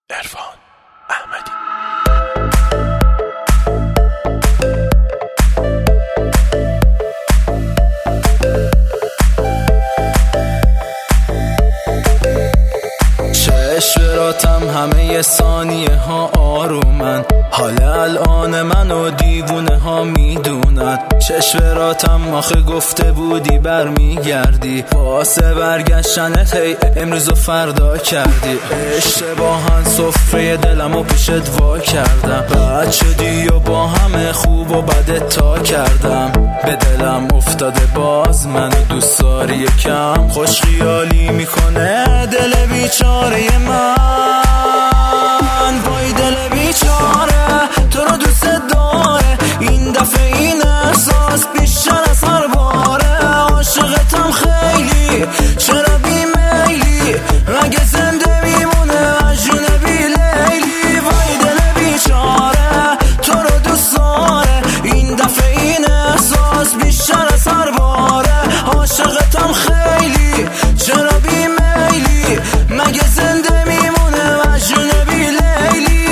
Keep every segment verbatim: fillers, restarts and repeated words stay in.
عرفان احمدی. چشوراتم همه ثانیه ها آرومن، حال الان منو دیوونه ها میدونن. چشوراتم آخه گفته بودی برمیگردی، واسه برگشتنت هی امروز و فردا کردی. اشتباهن سفره دلمو پیشت وا کردم، بد شدی و با همه خوب و بد تا کردم. به دلم افتاده باز منو دوست داری، یکم خوش خیالی میکنه دل بیچاره من. وای دل بیچاره تو رو دوست داره، این دفعه این احساس بیشتر از هر باره. عاشقتم خیلی چرا بیمیلی، مگه زنده میمونه اجنبی لیلی. وای دل بیچاره تو رو دوست داره، این دفعه این احساس بیشتر از هر باره. عاشقتم خیلی چرا بیمیلی، مگه زنده میمونه اجنبی لیلی.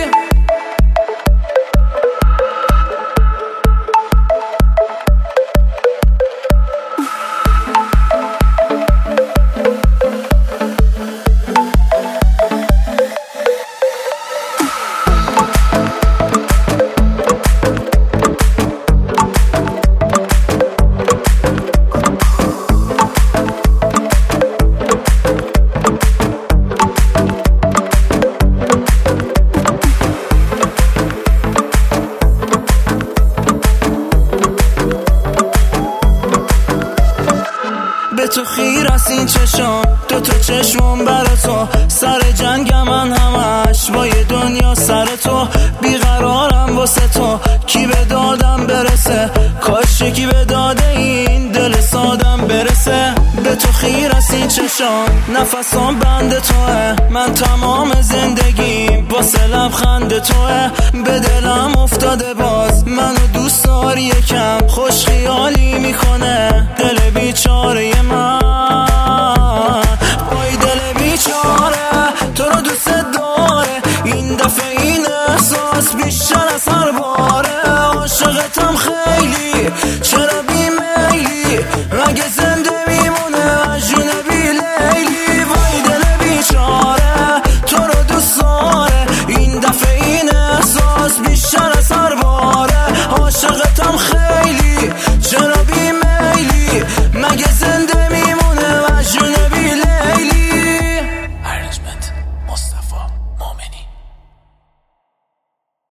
به تو خیر از این چشم، دو تا چشمم برا تو، سر جنگ من همش با یه دنیا سر تو. بیقرارم واسه تو، کی به دادم برسه، کاش کی به داده این دل سادم برسه. به تو خیر از این چشم، نفسام بند توه، من تمام زندگیم واسه لبخند توه. به دلم افتاده باز منو دوست داری، یکم خوش خیالی میکنه دل بیچاره من.